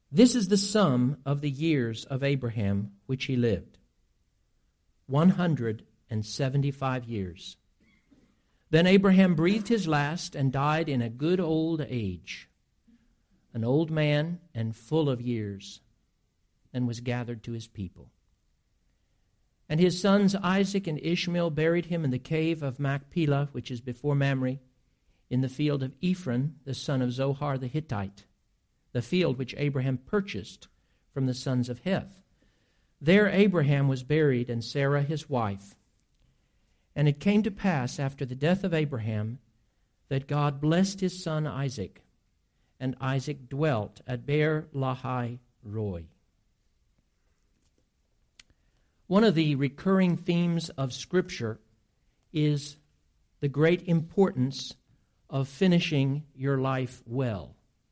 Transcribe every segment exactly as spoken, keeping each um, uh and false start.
This is the sum of the years of Abraham which he lived, one hundred seventy-five years. Then Abraham breathed his last and died in a good old age, an old man and full of years, and was gathered to his people. And his sons Isaac and Ishmael buried him in the cave of Machpelah, which is before Mamre, in the field of Ephron, the son of Zohar the Hittite, the field which Abraham purchased from the sons of Heth. There Abraham was buried, and Sarah his wife. And it came to pass after the death of Abraham that God blessed his son Isaac, and Isaac dwelt at Beer Lahai Roi. One of the recurring themes of Scripture is the great importance of finishing your life well.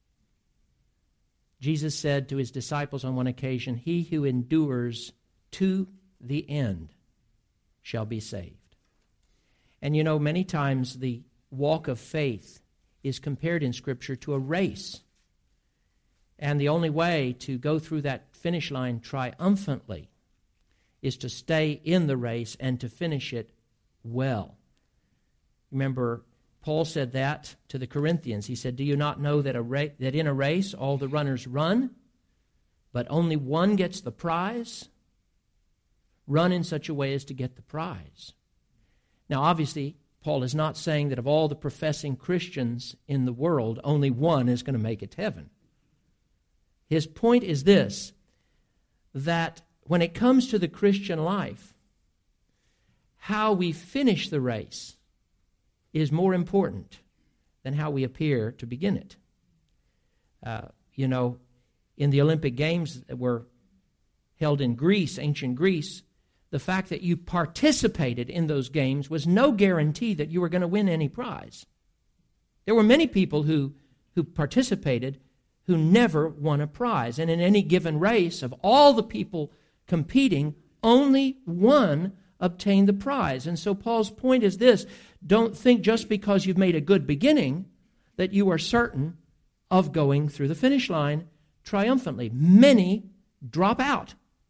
Jesus said to his disciples on one occasion, "He who endures to the end shall be saved." And you know, many times the walk of faith is compared in Scripture to a race. And the only way to go through that finish line triumphantly is to stay in the race and to finish it well. Remember, Paul said that to the Corinthians. He said, "Do you not know that a ra- that in a race all the runners run, but only one gets the prize? Run in such a way as to get the prize." Now, obviously, Paul is not saying that of all the professing Christians in the world, only one is going to make it to heaven. His point is this, that when it comes to the Christian life, how we finish the race is more important than how we appear to begin it. Uh, you know, in the Olympic Games that were held in Greece, ancient Greece, the fact that you participated in those games was no guarantee that you were going to win any prize. There were many people who, who participated who never won a prize. And in any given race, of all the people competing, only one obtained the prize. And so Paul's point is this: don't think just because you've made a good beginning that you are certain of going through the finish line triumphantly. Many drop out.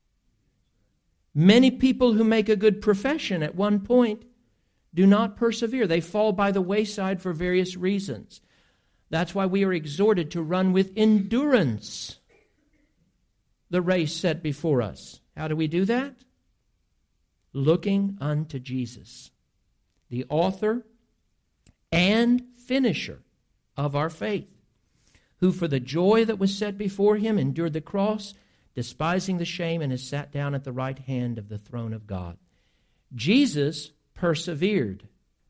Many people who make a good profession at one point do not persevere. They fall by the wayside for various reasons. That's why we are exhorted to run with endurance the race set before us. How do we do that? Looking unto Jesus, the author and finisher of our faith, who for the joy that was set before him endured the cross, despising the shame, and has sat down at the right hand of the throne of God. Jesus persevered.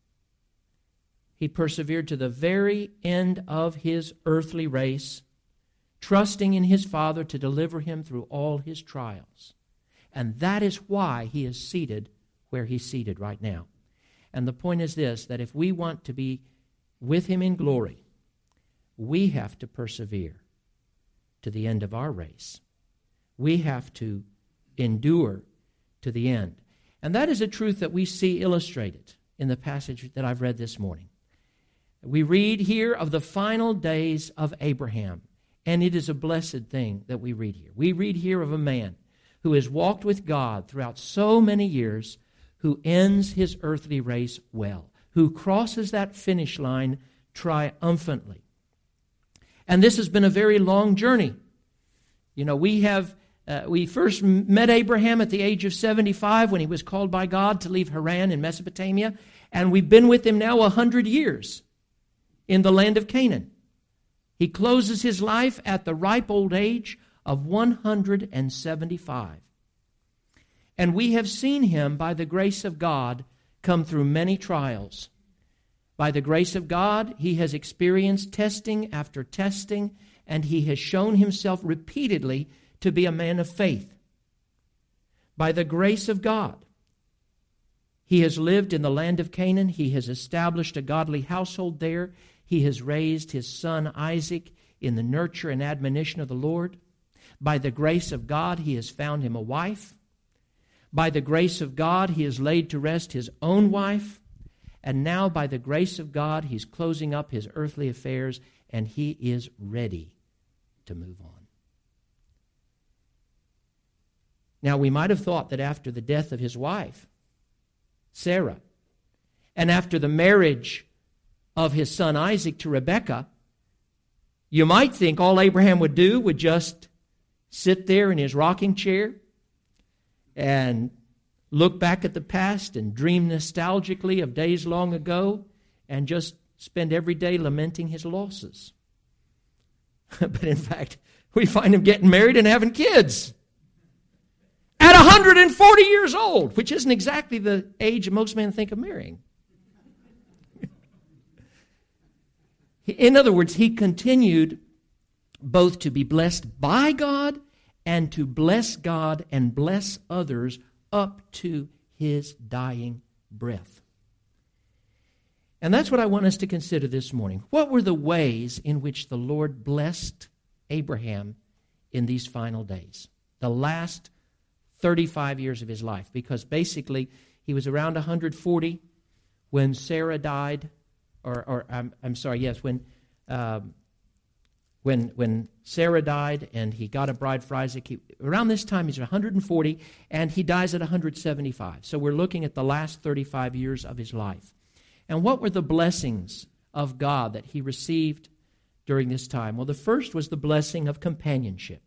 He persevered to the very end of his earthly race, trusting in his Father to deliver him through all his trials. And that is why he is seated where he's seated right now. And the point is this, that if we want to be with him in glory, we have to persevere to the end of our race. We have to endure to the end. And that is a truth that we see illustrated in the passage that I've read this morning. We read here of the final days of Abraham, and it is a blessed thing that we read here. We read here of a man who has walked with God throughout so many years, who ends his earthly race well, who crosses that finish line triumphantly. And this has been a very long journey. You know, we have uh, we first met Abraham at the age of seventy-five when he was called by God to leave Haran in Mesopotamia, and we've been with him now a hundred years in the land of Canaan. He closes his life at the ripe old age of one hundred seventy-five. And we have seen him, by the grace of God, come through many trials. By the grace of God, he has experienced testing after testing, and he has shown himself repeatedly to be a man of faith. By the grace of God, he has lived in the land of Canaan. He has established a godly household there. He has raised his son Isaac in the nurture and admonition of the Lord. By the grace of God, he has found him a wife. By the grace of God, he has laid to rest his own wife. And now, by the grace of God, he's closing up his earthly affairs, and he is ready to move on. Now, we might have thought that after the death of his wife, Sarah, and after the marriage of his son Isaac to Rebekah, you might think all Abraham would do would just sit there in his rocking chair and look back at the past and dream nostalgically of days long ago and just spend every day lamenting his losses. But in fact, we find him getting married and having kids at one hundred forty years old, which isn't exactly the age most men think of marrying. In other words, he continued both to be blessed by God and to bless God and bless others up to his dying breath. And that's what I want us to consider this morning. What were the ways in which the Lord blessed Abraham in these final days? The last thirty-five years of his life. Because basically, he was around one hundred forty when Sarah died. Or, or I'm, I'm sorry, yes, when, um, when, when Sarah died and he got a bride for Isaac. He, around this time, he's one hundred forty, and he dies at one hundred seventy-five. So we're looking at the last thirty-five years of his life. And what were the blessings of God that he received during this time? Well, the first was the blessing of companionship.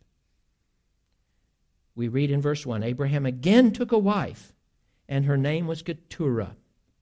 We read in verse one, Abraham again took a wife, and her name was Keturah.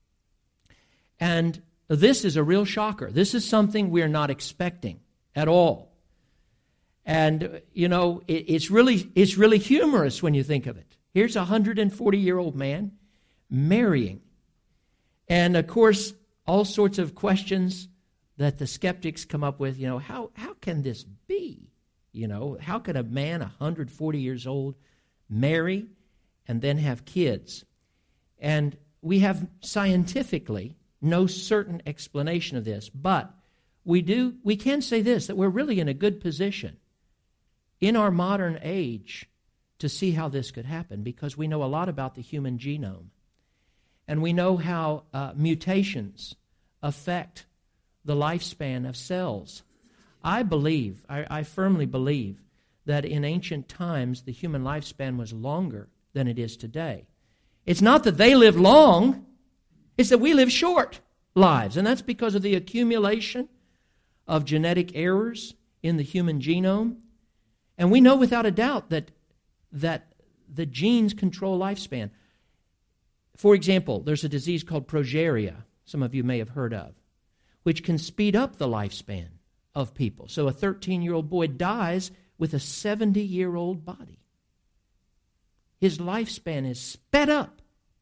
And this is a real shocker. This is something we're not expecting at all. And, you know, it, it's really it's really humorous when you think of it. Here's a one hundred forty-year-old man marrying. And, of course, all sorts of questions that the skeptics come up with, you know, how, how can this be? You know, how could a man one hundred forty years old marry and then have kids? And we have scientifically no certain explanation of this, but we do we can say this, that we're really in a good position in our modern age to see how this could happen, because we know a lot about the human genome. And we know how uh, mutations affect the lifespan of cells. I believe, I, I firmly believe, that in ancient times the human lifespan was longer than it is today. It's not that they live long, it's that we live short lives. And that's because of the accumulation of genetic errors in the human genome. And we know without a doubt that, that the genes control lifespan. For example, there's a disease called progeria, some of you may have heard of, which can speed up the lifespan of people. So a thirteen-year-old boy dies with a seventy-year-old body. His lifespan is sped up.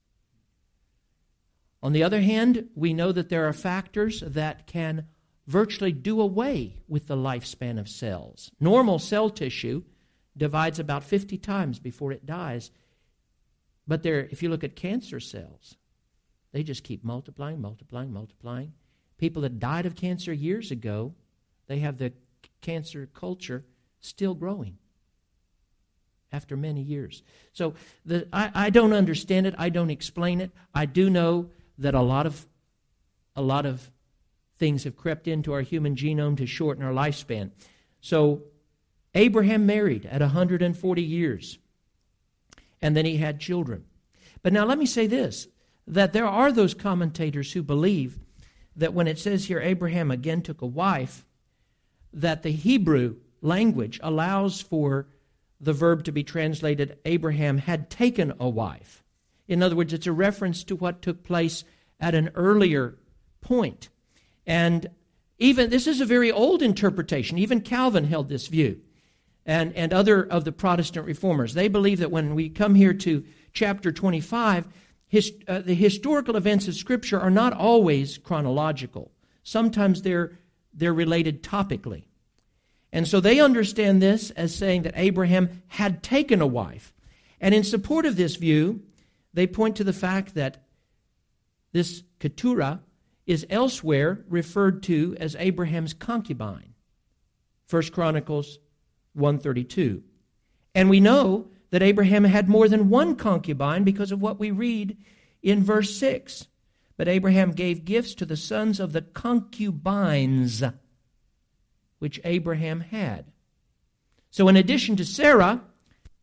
On the other hand, we know that there are factors that can virtually do away with the lifespan of cells. Normal cell tissue divides about fifty times before it dies. But there, if you look at cancer cells, they just keep multiplying, multiplying, multiplying. People that died of cancer years ago, they have the cancer culture still growing after many years. So the, I, I don't understand it. I don't explain it. I do know that a lot of a lot of things have crept into our human genome to shorten our lifespan. So Abraham married at one hundred forty years. And then he had children. But now let me say this, that there are those commentators who believe that when it says here, Abraham again took a wife, that the Hebrew language allows for the verb to be translated, Abraham had taken a wife. In other words, it's a reference to what took place at an earlier point. And even, this is a very old interpretation. Even Calvin held this view. And, and other of the Protestant reformers. They believe that when we come here to chapter twenty-five, his, uh, the historical events of Scripture are not always chronological. Sometimes they're, they're related topically. And so they understand this as saying that Abraham had taken a wife. And in support of this view, they point to the fact that this Keturah is elsewhere referred to as Abraham's concubine. First Chronicles one thirty-two. And we know that Abraham had more than one concubine because of what we read in verse six. But Abraham gave gifts to the sons of the concubines which Abraham had. So in addition to Sarah,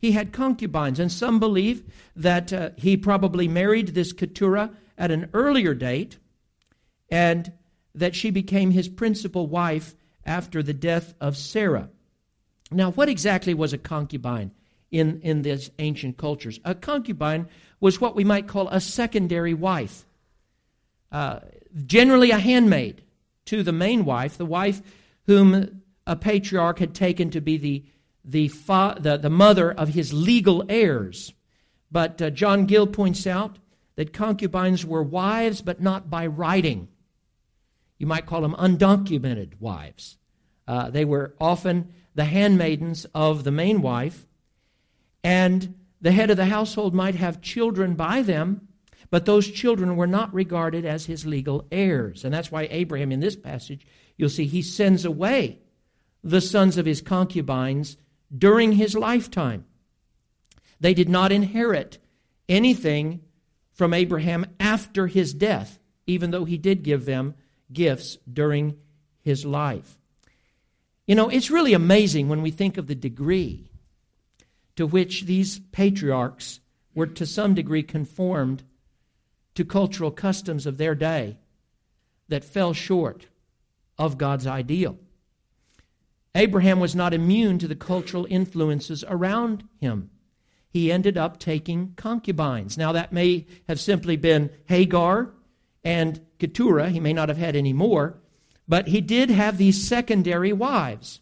he had concubines. And some believe that uh, he probably married this Keturah at an earlier date, and that she became his principal wife after the death of Sarah. Now, what exactly was a concubine in, in these ancient cultures? A concubine was what we might call a secondary wife. Uh, generally a handmaid to the main wife, the wife whom a patriarch had taken to be the, the, fa- the, the mother of his legal heirs. But uh, John Gill points out that concubines were wives, but not by writing. You might call them undocumented wives. Uh, they were often the handmaidens of the main wife, and the head of the household might have children by them, but those children were not regarded as his legal heirs. And that's why Abraham, in this passage, you'll see he sends away the sons of his concubines during his lifetime. They did not inherit anything from Abraham after his death, even though he did give them gifts during his life. You know, it's really amazing when we think of the degree to which these patriarchs were to some degree conformed to cultural customs of their day that fell short of God's ideal. Abraham was not immune to the cultural influences around him. He ended up taking concubines. Now, that may have simply been Hagar and Keturah. He may not have had any more, but he did have these secondary wives.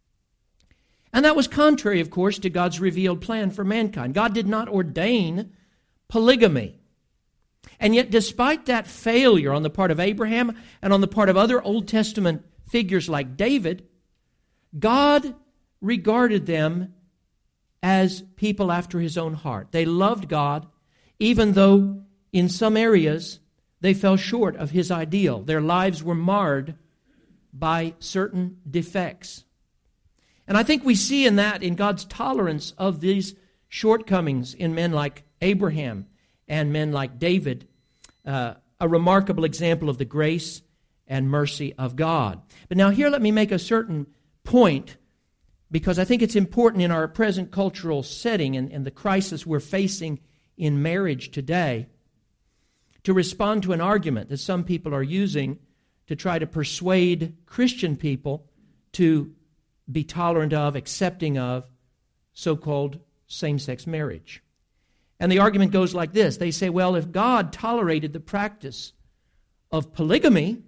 And that was contrary, of course, to God's revealed plan for mankind. God did not ordain polygamy. And yet, despite that failure on the part of Abraham and on the part of other Old Testament figures like David, God regarded them as people after his own heart. They loved God, even though in some areas they fell short of his ideal. Their lives were marred by certain defects. And I think we see in that, in God's tolerance of these shortcomings in men like Abraham and men like David, uh, a remarkable example of the grace and mercy of God. But now here let me make a certain point, because I think it's important in our present cultural setting and, and the crisis we're facing in marriage today, to respond to an argument that some people are using to try to persuade Christian people to be tolerant of, accepting of so-called same-sex marriage. And the argument goes like this. They say, well, if God tolerated the practice of polygamy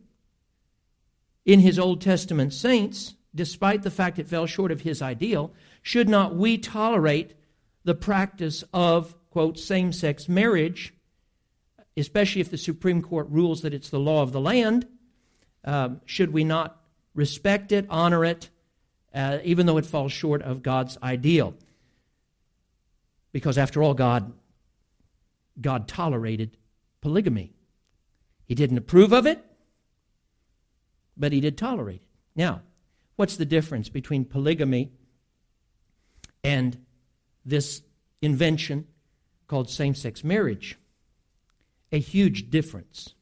in his Old Testament saints, despite the fact it fell short of his ideal, should not we tolerate the practice of, quote, same-sex marriage, especially if the Supreme Court rules that it's the law of the land? Um, should we not respect it, honor it, uh, even though it falls short of God's ideal? Because after all, God, God tolerated polygamy. He didn't approve of it, but he did tolerate it. Now, what's the difference between polygamy and this invention called same-sex marriage? A huge difference.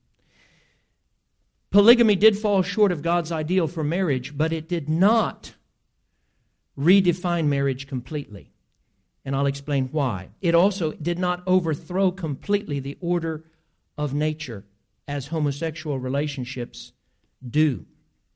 Polygamy did fall short of God's ideal for marriage, but it did not redefine marriage completely. And I'll explain why. It also did not overthrow completely the order of nature as homosexual relationships do.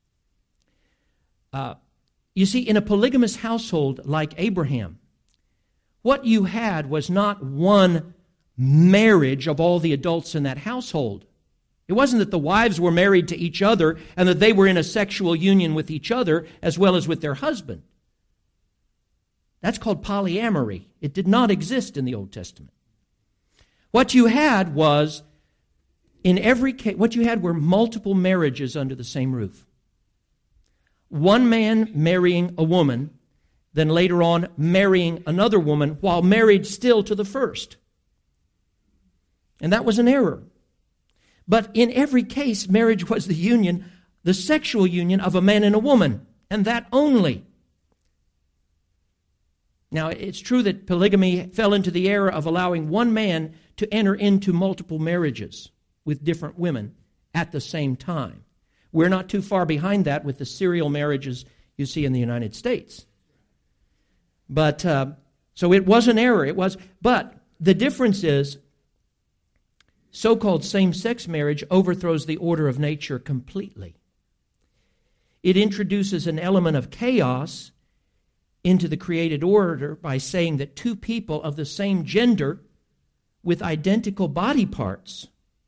Uh, you see, in a polygamous household like Abraham, what you had was not one marriage of all the adults in that household. It wasn't that the wives were married to each other and that they were in a sexual union with each other as well as with their husband. That's called polyamory. It did not exist in the Old Testament. What you had was, in every case, what you had were multiple marriages under the same roof. One man marrying a woman, then later on marrying another woman while married still to the first. And that was an error. But in every case, marriage was the union, the sexual union of a man and a woman, and that only. Now, it's true that polygamy fell into the error of allowing one man to enter into multiple marriages with different women at the same time. We're not too far behind that with the serial marriages you see in the United States. But uh, So it was an error. It was, but the difference is, so-called same-sex marriage overthrows the order of nature completely. It introduces an element of chaos into the created order by saying that two people of the same gender with identical body parts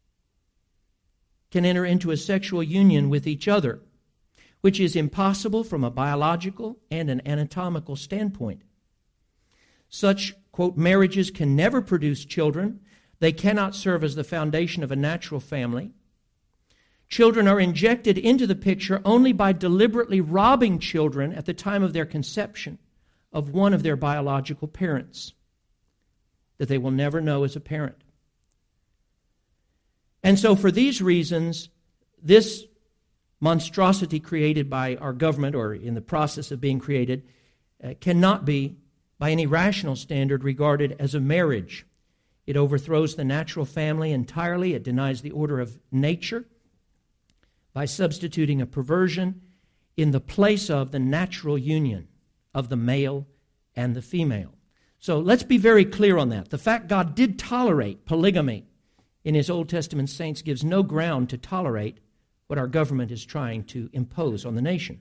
can enter into a sexual union with each other, which is impossible from a biological and an anatomical standpoint. Such, quote, marriages can never produce children. They cannot serve as the foundation of a natural family. Children are injected into the picture only by deliberately robbing children at the time of their conception of one of their biological parents that they will never know as a parent. And so for these reasons, this monstrosity created by our government, or in the process of being created, uh, cannot be, by any rational standard, regarded as a marriage. It overthrows the natural family entirely. It denies the order of nature by substituting a perversion in the place of the natural union of the male and the female. So let's be very clear on that. The fact God did tolerate polygamy in His Old Testament saints gives no ground to tolerate what our government is trying to impose on the nation.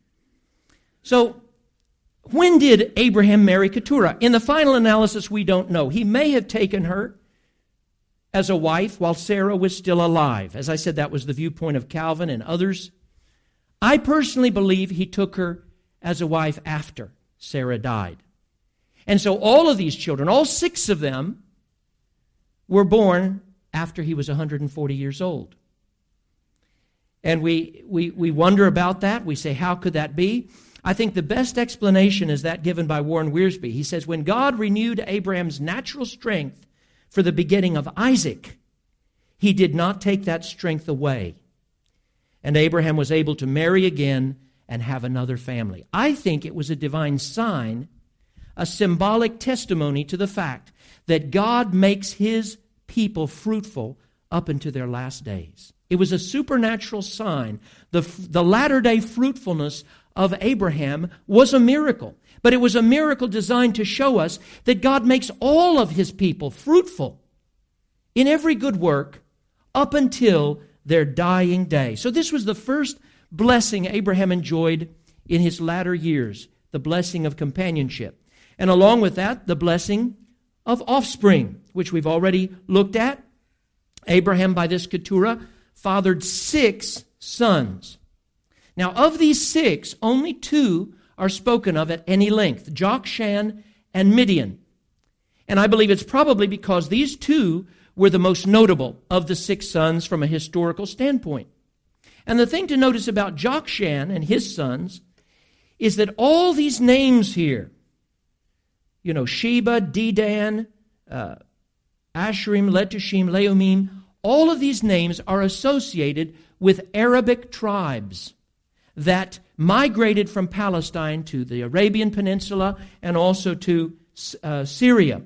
So, when did Abraham marry Keturah? In the final analysis, we don't know. He may have taken her as a wife while Sarah was still alive. As I said, that was the viewpoint of Calvin and others. I personally believe he took her as a wife after Sarah died. And so all of these children, all six of them, were born after he was one hundred forty years old. And we, we, we wonder about that. We say, how could that be? I think the best explanation is that given by Warren Wiersbe. He says, when God renewed Abraham's natural strength for the begetting of Isaac, He did not take that strength away. And Abraham was able to marry again and have another family. I think it was a divine sign, a symbolic testimony to the fact that God makes His people fruitful up into their last days. It was a supernatural sign. The, the latter-day fruitfulness of Abraham was a miracle. But it was a miracle designed to show us that God makes all of His people fruitful in every good work up until their dying day. So this was the first blessing Abraham enjoyed in his latter years, the blessing of companionship. And along with that, the blessing of offspring, which we've already looked at. Abraham, by this Keturah, fathered six sons. Now, of these six, only two are spoken of at any length, Jokshan and Midian. And I believe it's probably because these two were the most notable of the six sons from a historical standpoint. And the thing to notice about Jokshan and his sons is that all these names here, you know, Sheba, Dedan, uh, Asherim, Letushim, Leumim, all of these names are associated with Arabic tribes that migrated from Palestine to the Arabian Peninsula and also to uh, Syria.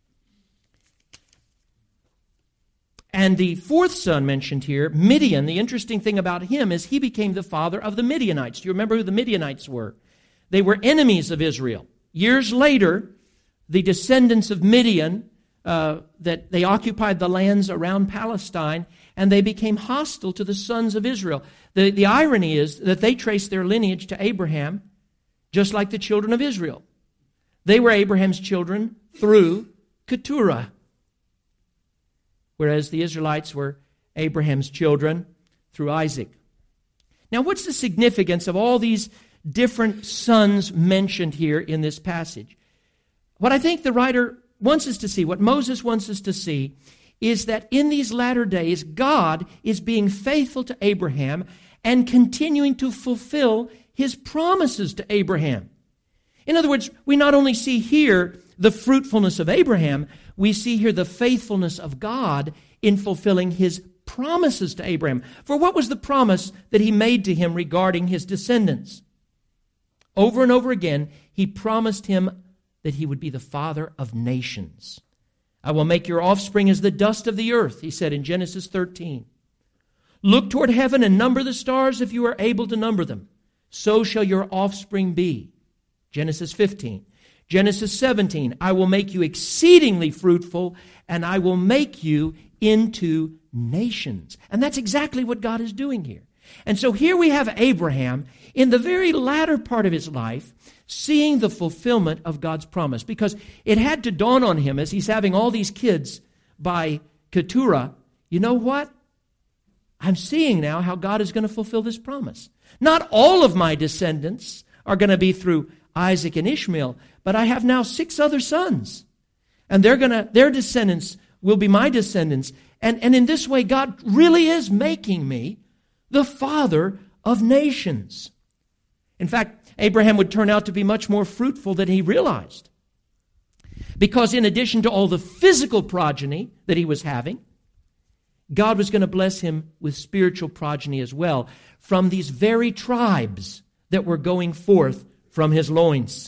And the fourth son mentioned here, Midian, the interesting thing about him is he became the father of the Midianites. Do you remember who the Midianites were? They were enemies of Israel. Years later, the descendants of Midian, uh, that they occupied the lands around Palestine, and they became hostile to the sons of Israel. The, the irony is that they traced their lineage to Abraham, just like the children of Israel. They were Abraham's children through Keturah, whereas the Israelites were Abraham's children through Isaac. Now, what's the significance of all these different sons mentioned here in this passage? What I think the writer wants us to see, what Moses wants us to see, is that in these latter days, God is being faithful to Abraham and continuing to fulfill His promises to Abraham. In other words, we not only see here the fruitfulness of Abraham, we see here the faithfulness of God in fulfilling His promises to Abraham. For what was the promise that He made to him regarding his descendants? Over and over again, He promised him that he would be the father of nations. I will make your offspring as the dust of the earth, He said in Genesis thirteen. Look toward heaven and number the stars if you are able to number them. So shall your offspring be. Genesis fifteen. Genesis seventeen, I will make you exceedingly fruitful, and I will make you into nations. And that's exactly what God is doing here. And so here we have Abraham in the very latter part of his life seeing the fulfillment of God's promise, because it had to dawn on him as he's having all these kids by Keturah, you know what? I'm seeing now how God is going to fulfill this promise. Not all of my descendants are going to be through Isaac and Ishmael, but I have now six other sons. And they're going to, their descendants will be my descendants. And, and in this way, God really is making me the father of nations. In fact, Abraham would turn out to be much more fruitful than he realized. Because in addition to all the physical progeny that he was having, God was going to bless him with spiritual progeny as well from these very tribes that were going forth from his loins.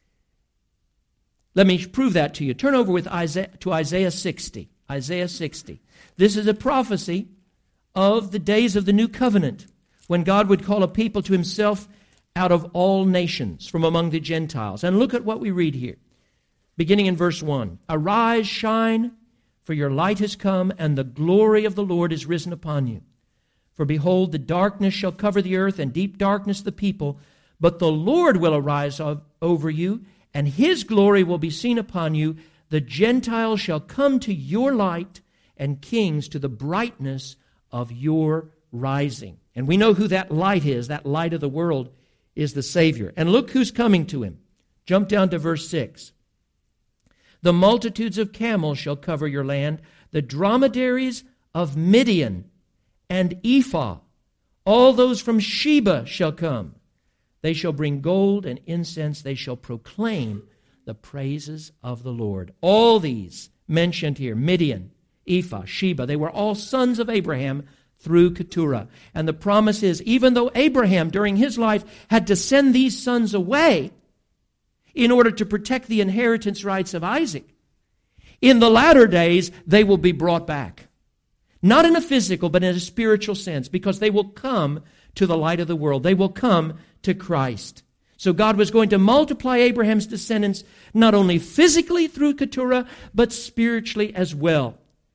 Let me prove that to you. Turn over with Isaiah, to Isaiah sixty. Isaiah sixty. This is a prophecy of the days of the new covenant, when God would call a people to himself out of all nations from among the Gentiles. And look at what we read here, beginning in verse one. Arise, shine, for your light has come, and the glory of the Lord is risen upon you. For behold, the darkness shall cover the earth, and deep darkness the people. But the Lord will arise over you, and his glory will be seen upon you. The Gentiles shall come to your light, and kings to the brightness of your rising. And we know who that light is. That light of the world is the Savior. And look who's coming to him. Jump down to verse six. The multitudes of camels shall cover your land, the dromedaries of Midian and Ephah. All those from Sheba shall come. They shall bring gold and incense. They shall proclaim the praises of the Lord. All these mentioned here, Midian, Ephah, Sheba, they were all sons of Abraham through Keturah. And the promise is, even though Abraham during his life had to send these sons away in order to protect the inheritance rights of Isaac, in the latter days they will be brought back. Not in a physical, but in a spiritual sense, because they will come to the light of the world. They will come to Christ. So God was going to multiply Abraham's descendants not only physically through Keturah, but spiritually as well.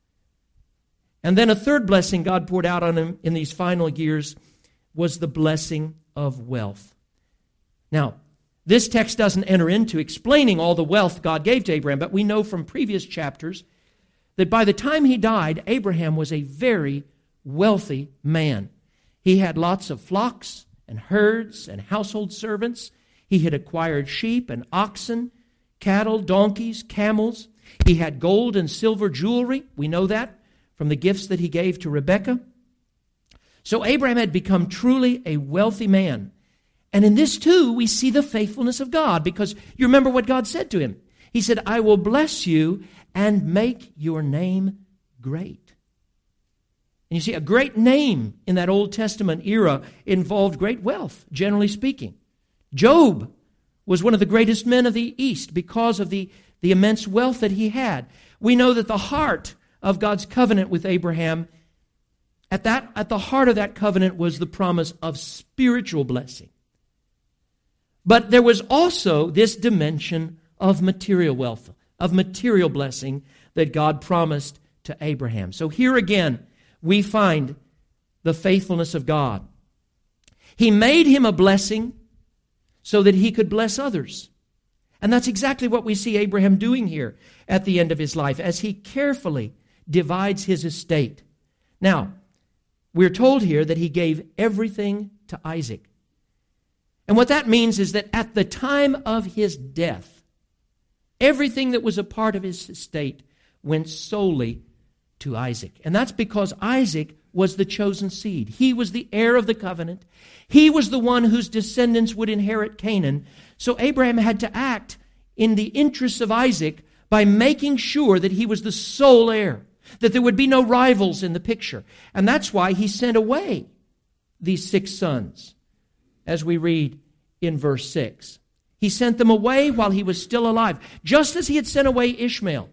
And then a third blessing God poured out on him in these final years was the blessing of wealth. Now, this text doesn't enter into explaining all the wealth God gave to Abraham, but we know from previous chapters that by the time he died, Abraham was a very wealthy man. He had lots of flocks and herds and household servants. He had acquired sheep and oxen, cattle, donkeys, camels. He had gold and silver jewelry. We know that from the gifts that he gave to Rebekah. So Abraham had become truly a wealthy man. And in this too, we see the faithfulness of God, because you remember what God said to him. He said, I will bless you and make your name great. And you see, a great name in that Old Testament era involved great wealth, generally speaking. Job was one of the greatest men of the East because of the, the immense wealth that he had. We know that the heart of God's covenant with Abraham, at that at the heart of that covenant was the promise of spiritual blessing. But there was also this dimension of material wealth, of material blessing that God promised to Abraham. So here again, we find the faithfulness of God. He made him a blessing so that he could bless others. And that's exactly what we see Abraham doing here at the end of his life, as he carefully divides his estate. Now, we're told here that he gave everything to Isaac. And what that means is that at the time of his death, everything that was a part of his estate went solely to Isaac. And that's because Isaac was the chosen seed. He was the heir of the covenant. He was the one whose descendants would inherit Canaan. So Abraham had to act in the interests of Isaac by making sure that he was the sole heir, that there would be no rivals in the picture. And that's why he sent away these six sons, as we read in verse six. He sent them away while he was still alive, just as he had sent away Ishmael.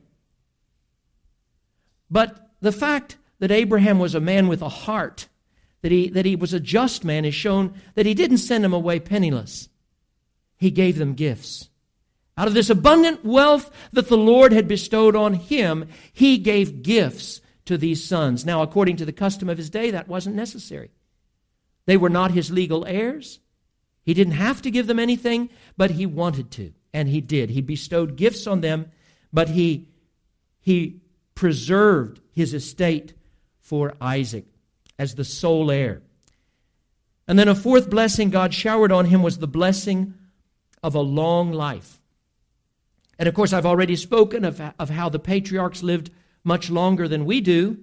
But the fact that Abraham was a man with a heart, that he, that he was a just man, is shown that he didn't send them away penniless. He gave them gifts. Out of this abundant wealth that the Lord had bestowed on him, he gave gifts to these sons. Now, according to the custom of his day, that wasn't necessary. They were not his legal heirs. He didn't have to give them anything, but he wanted to, and he did. He bestowed gifts on them, but he, he preserved his estate for Isaac as the sole heir. And then a fourth blessing God showered on him was the blessing of a long life. And of course, I've already spoken of, of how the patriarchs lived much longer than we do.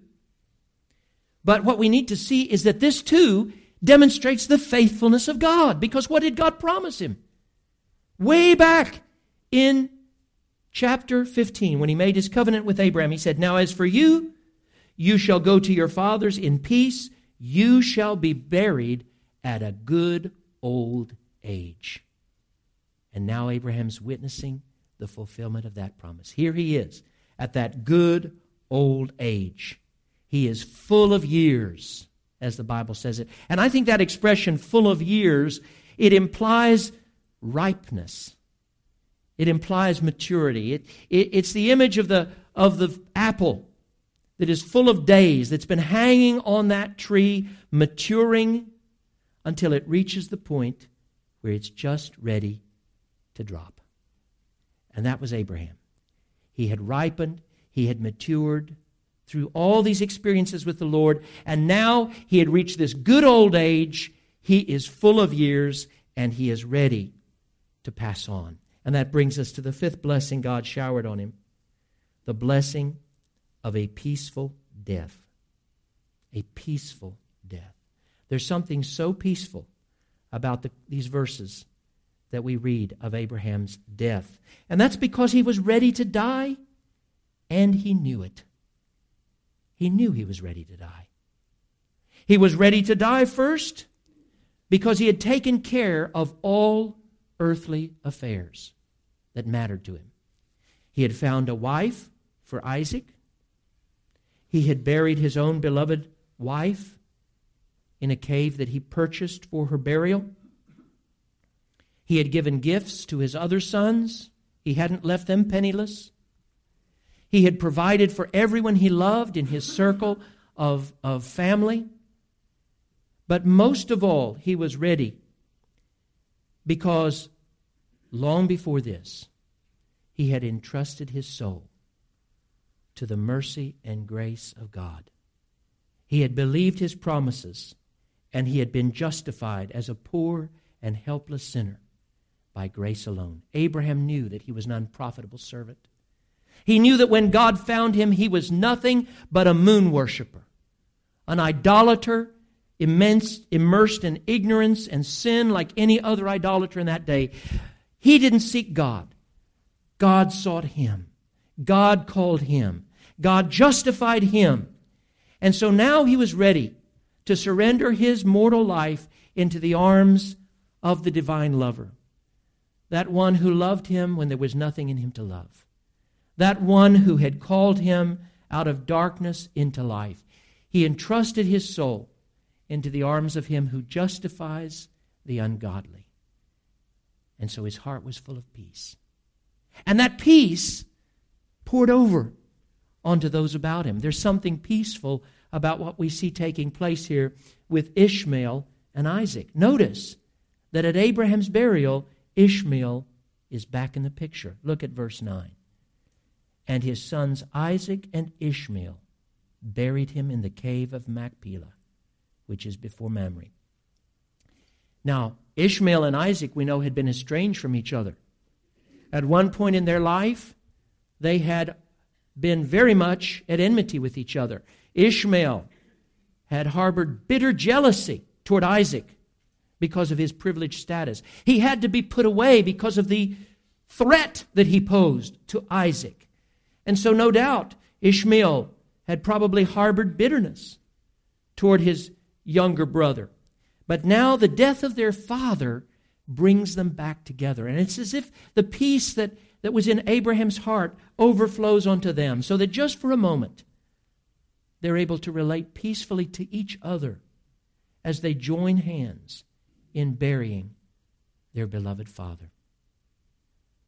But what we need to see is that this too demonstrates the faithfulness of God. Because what did God promise him? Way back in chapter fifteen, when he made his covenant with Abraham, he said, "Now as for you, you shall go to your fathers in peace. You shall be buried at a good old age." And now Abraham's witnessing the fulfillment of that promise. Here he is at that good old age. He is full of years, as the Bible says it. And I think that expression, full of years, it implies ripeness. It implies maturity. It, it, it's the image of the, of the apple that is full of days, that's been hanging on that tree, maturing until it reaches the point where it's just ready to drop. And that was Abraham. He had ripened, he had matured through all these experiences with the Lord, and now he had reached this good old age. He is full of years, and he is ready to pass on. And that brings us to the fifth blessing God showered on him, the blessing of a peaceful death. A peaceful death. There's something so peaceful about the, these verses that we read of Abraham's death. And that's because he was ready to die, and he knew it. He knew he was ready to die. He was ready to die first because he had taken care of all earthly affairs that mattered to him. He had found a wife for Isaac. He had buried his own beloved wife in a cave that he purchased for her burial. He had given gifts to his other sons. He hadn't left them penniless. He had provided for everyone he loved in his circle of, of family. But most of all, he was ready because long before this, he had entrusted his soul to the mercy and grace of God. He had believed his promises, and he had been justified as a poor and helpless sinner by grace alone. Abraham knew that he was an unprofitable servant. He knew that when God found him, he was nothing but a moon worshiper, an idolater, immense, immersed in ignorance and sin like any other idolater in that day. He didn't seek God. God sought him. God called him. God justified him. And so now he was ready to surrender his mortal life into the arms of the divine lover. That one who loved him when there was nothing in him to love. That one who had called him out of darkness into life. He entrusted his soul into the arms of him who justifies the ungodly. And so his heart was full of peace. And that peace poured over onto those about him. There's something peaceful about what we see taking place here with Ishmael and Isaac. Notice that at Abraham's burial, Ishmael is back in the picture. Look at verse nine. And his sons Isaac and Ishmael buried him in the cave of Machpelah, which is before Mamre. Now, Ishmael and Isaac, we know, had been estranged from each other. At one point in their life, they had been very much at enmity with each other. Ishmael had harbored bitter jealousy toward Isaac because of his privileged status. He had to be put away because of the threat that he posed to Isaac. And so no doubt Ishmael had probably harbored bitterness toward his younger brother. But now the death of their father brings them back together. And it's as if the peace that, that was in Abraham's heart overflows onto them, so that just for a moment they're able to relate peacefully to each other as they join hands in burying their beloved father.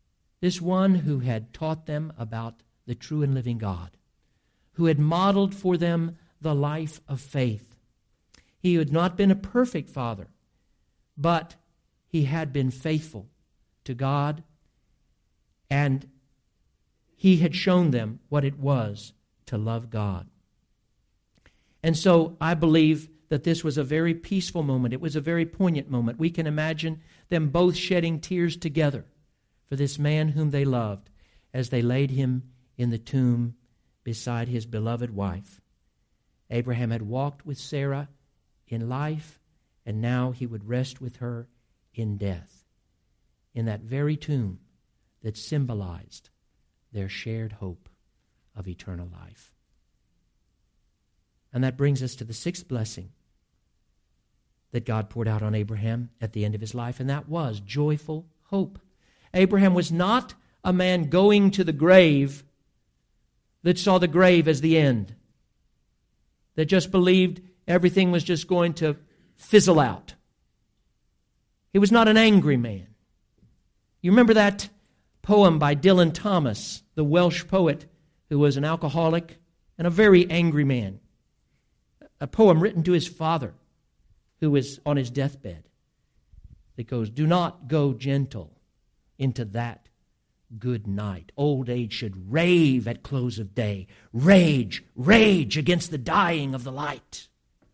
This one who had taught them about the true and living God, who had modeled for them the life of faith. He had not been a perfect father, but he had been faithful to God, and he had shown them what it was to love God. And so I believe that this was a very peaceful moment. It was a very poignant moment. We can imagine them both shedding tears together for this man whom they loved as they laid him in the tomb beside his beloved wife. Abraham had walked with Sarah in life, and now he would rest with her in death, in that very tomb that symbolized their shared hope of eternal life. And that brings us to the sixth blessing that God poured out on Abraham at the end of his life, and that was joyful hope. Abraham was not a man going to the grave that saw the grave as the end, that just believed everything was just going to fizzle out. He was not an angry man. You remember that poem by Dylan Thomas, the Welsh poet who was an alcoholic and a very angry man. A poem written to his father who was on his deathbed that goes, "Do not go gentle into that good night. Old age should rave at close of day. Rage, rage against the dying of the light."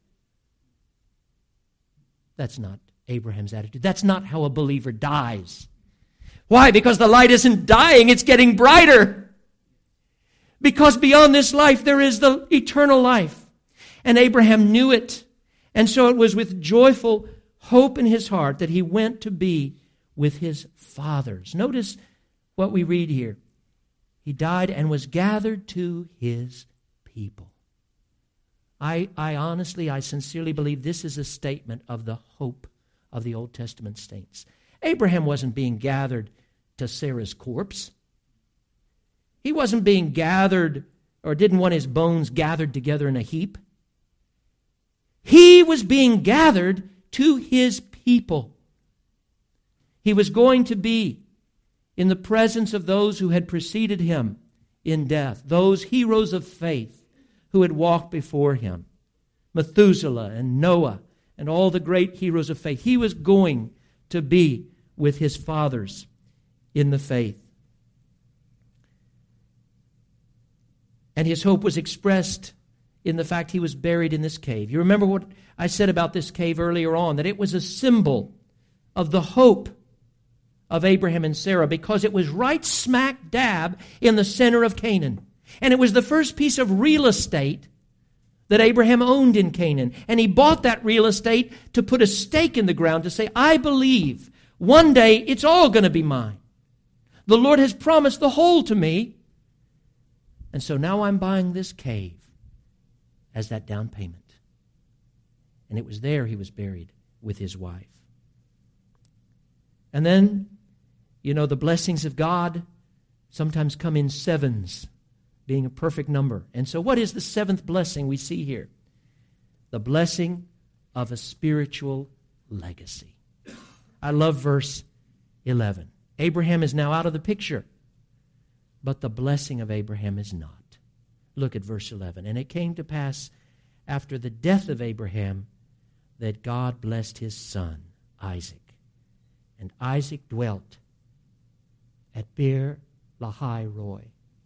That's not Abraham's attitude. That's not how a believer dies. Why? Because the light isn't dying, it's getting brighter. Because beyond this life there is the eternal life. And Abraham knew it. And so it was with joyful hope in his heart that he went to be with his fathers. Notice what we read here. He died and was gathered to his people. I, I honestly, I sincerely believe this is a statement of the hope of the Old Testament saints. Abraham wasn't being gathered to Sarah's corpse. He wasn't being gathered or didn't want his bones gathered together in a heap. He was being gathered to his people. He was going to be in the presence of those who had preceded him in death, those heroes of faith who had walked before him, Methuselah and Noah and all the great heroes of faith. He was going to be with his fathers in the faith. And his hope was expressed in the fact he was buried in this cave. You remember what I said about this cave earlier on, that it was a symbol of the hope of Abraham and Sarah because it was right smack dab in the center of Canaan. And it was the first piece of real estate that Abraham owned in Canaan. And he bought that real estate to put a stake in the ground to say, I believe one day it's all going to be mine. The Lord has promised the whole to me. And so now I'm buying this cave as that down payment. And it was there he was buried with his wife. And then, you know, the blessings of God sometimes come in sevens, being a perfect number. And so what is the seventh blessing we see here? The blessing of a spiritual legacy. I love verse eleven. Abraham is now out of the picture, but the blessing of Abraham is not. Look at verse eleven. And it came to pass after the death of Abraham that God blessed his son, Isaac. And Isaac dwelt at Beer Lahai Roi.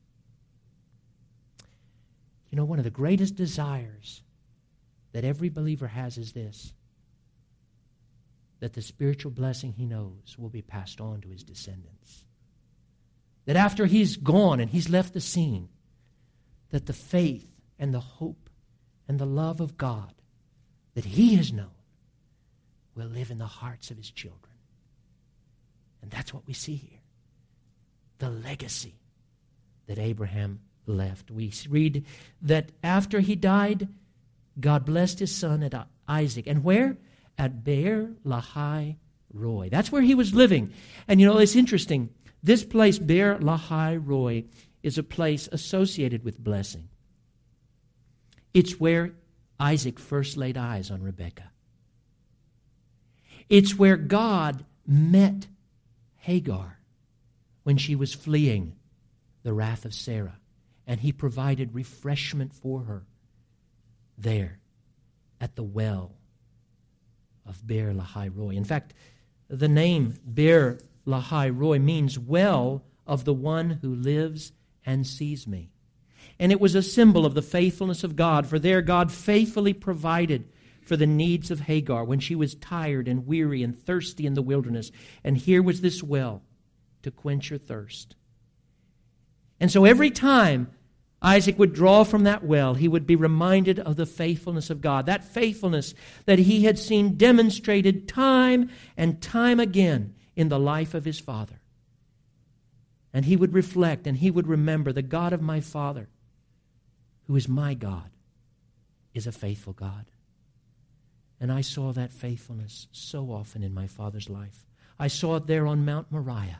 You know, one of the greatest desires that every believer has is this, that the spiritual blessing he knows will be passed on to his descendants. That after he's gone and he's left the scene, that the faith and the hope and the love of God that he has known will live in the hearts of his children. And that's what we see here. The legacy that Abraham left. We read that after he died, God blessed his son at Isaac. And where? At Beer Lahai Roi. That's where he was living. And you know, it's interesting. This place, Beer Lahai Roi, is a place associated with blessing. It's where Isaac first laid eyes on Rebekah. It's where God met Hagar when she was fleeing the wrath of Sarah. And he provided refreshment for her there at the well of Beer Lahai Roi. In fact, the name Beer Lahai Roi means well of the one who lives and sees me. And it was a symbol of the faithfulness of God, for there God faithfully provided for the needs of Hagar when she was tired and weary and thirsty in the wilderness. And here was this well to quench her thirst. And so every time Isaac would draw from that well, he would be reminded of the faithfulness of God, that faithfulness that he had seen demonstrated time and time again in the life of his father. And he would reflect and he would remember, the God of my father, who is my God, is a faithful God. And I saw that faithfulness so often in my father's life. I saw it there on Mount Moriah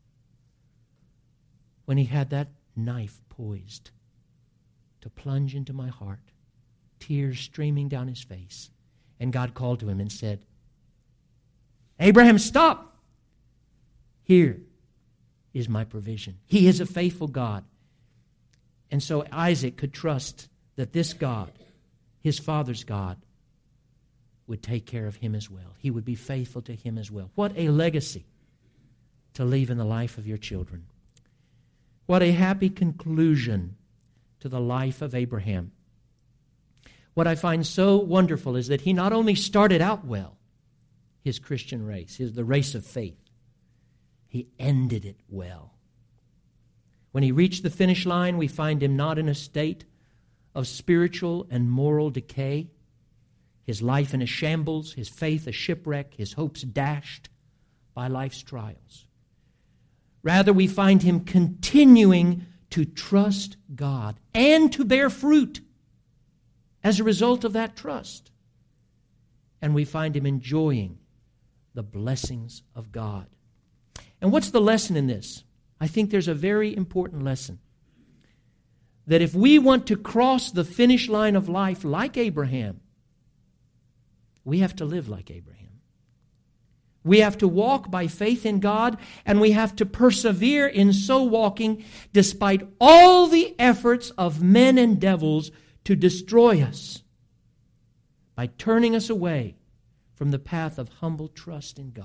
when he had that knife poised to plunge into my heart, tears streaming down his face. And God called to him and said, Abraham, stop! Here is my provision. He is a faithful God. And so Isaac could trust that this God, his father's God, would take care of him as well. He would be faithful to him as well. What a legacy to leave in the life of your children. What a happy conclusion to the life of Abraham. What I find so wonderful is that he not only started out well, his Christian race, his, the race of faith, he ended it well. When he reached the finish line, we find him not in a state of spiritual and moral decay, his life in a shambles, his faith a shipwreck, his hopes dashed by life's trials. Rather, we find him continuing to trust God and to bear fruit as a result of that trust. And we find him enjoying the blessings of God. And what's the lesson in this? I think there's a very important lesson. That if we want to cross the finish line of life like Abraham, we have to live like Abraham. We have to walk by faith in God, and we have to persevere in so walking despite all the efforts of men and devils to destroy us by turning us away from the path of humble trust in God.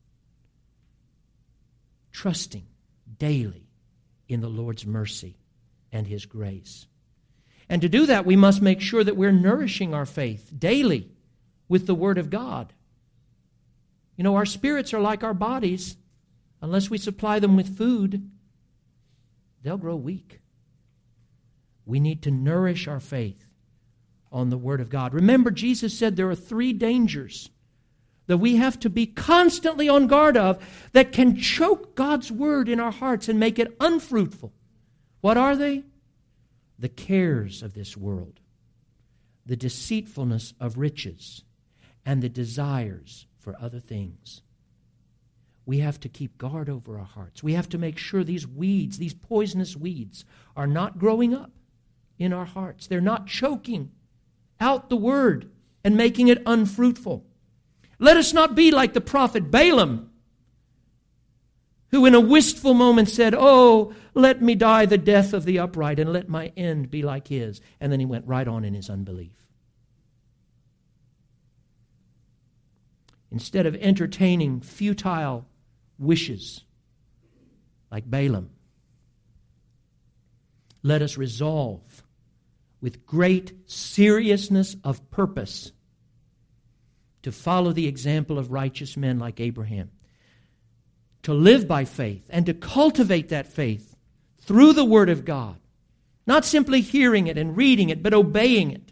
Trusting daily in the Lord's mercy and His grace. And to do that, we must make sure that we're nourishing our faith daily with the Word of God. You know, our spirits are like our bodies. Unless we supply them with food, they'll grow weak. We need to nourish our faith on the Word of God. Remember, Jesus said there are three dangers that we have to be constantly on guard of that can choke God's Word in our hearts and make it unfruitful. What are they? The cares of this world, the deceitfulness of riches, and the desires for other things. We have to keep guard over our hearts. We have to make sure these weeds, these poisonous weeds, are not growing up in our hearts. They're not choking out the Word and making it unfruitful. Let us not be like the prophet Balaam, who in a wistful moment said, "Oh, let me die the death of the upright and let my end be like his." And then he went right on in his unbelief. Instead of entertaining futile wishes like Balaam, let us resolve with great seriousness of purpose to follow the example of righteous men like Abraham, to live by faith and to cultivate that faith through the Word of God, not simply hearing it and reading it, but obeying it.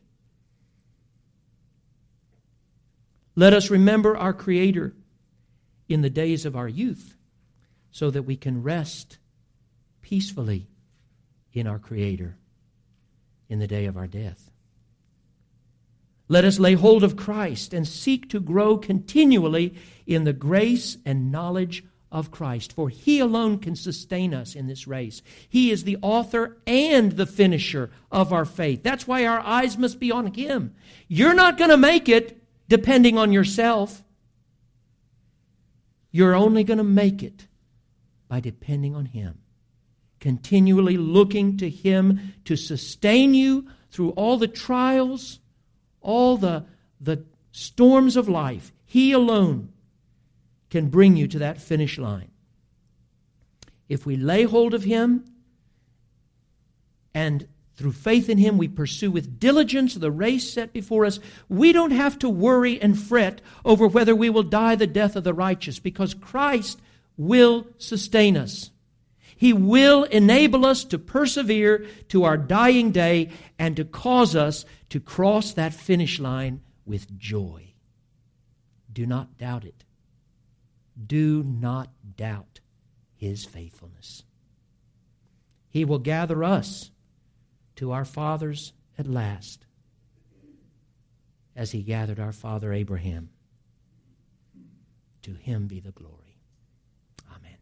Let us remember our Creator in the days of our youth so that we can rest peacefully in our Creator in the day of our death. Let us lay hold of Christ and seek to grow continually in the grace and knowledge of Christ, for He alone can sustain us in this race. He is the author and the finisher of our faith. That's why our eyes must be on Him. You're not going to make it depending on yourself. You're only going to make it by depending on Him, continually looking to Him to sustain you through all the trials, all the, the storms of life. He alone can bring you to that finish line. If we lay hold of Him and through faith in Him we pursue with diligence the race set before us, we don't have to worry and fret over whether we will die the death of the righteous, because Christ will sustain us. He will enable us to persevere to our dying day and to cause us to cross that finish line with joy. Do not doubt it. Do not doubt His faithfulness. He will gather us to our fathers at last, as He gathered our father Abraham. To Him be the glory. Amen.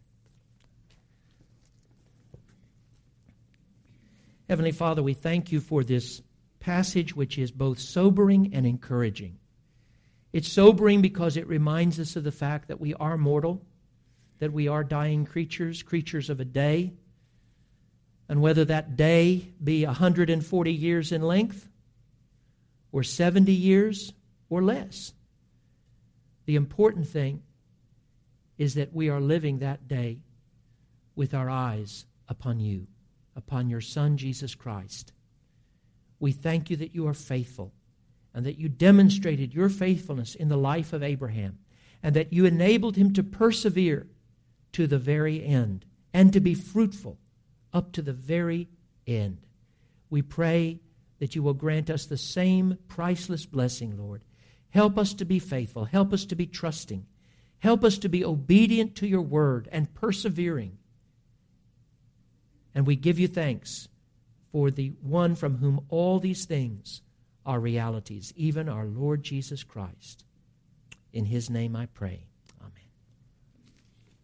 Heavenly Father, we thank You for this passage, which is both sobering and encouraging. It's sobering because it reminds us of the fact that we are mortal, that we are dying creatures, creatures of a day. And whether that day be one hundred forty years in length, or seventy years, or less, the important thing is that we are living that day with our eyes upon You, upon Your Son, Jesus Christ. We thank You that You are faithful, and that You demonstrated Your faithfulness in the life of Abraham, and that You enabled him to persevere to the very end, and to be fruitful up to the very end. We pray that You will grant us the same priceless blessing, Lord. Help us to be faithful. Help us to be trusting. Help us to be obedient to Your word and persevering. And we give You thanks for the one from whom all these things are realities, even our Lord Jesus Christ. In His name I pray.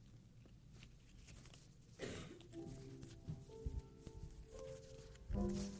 Amen.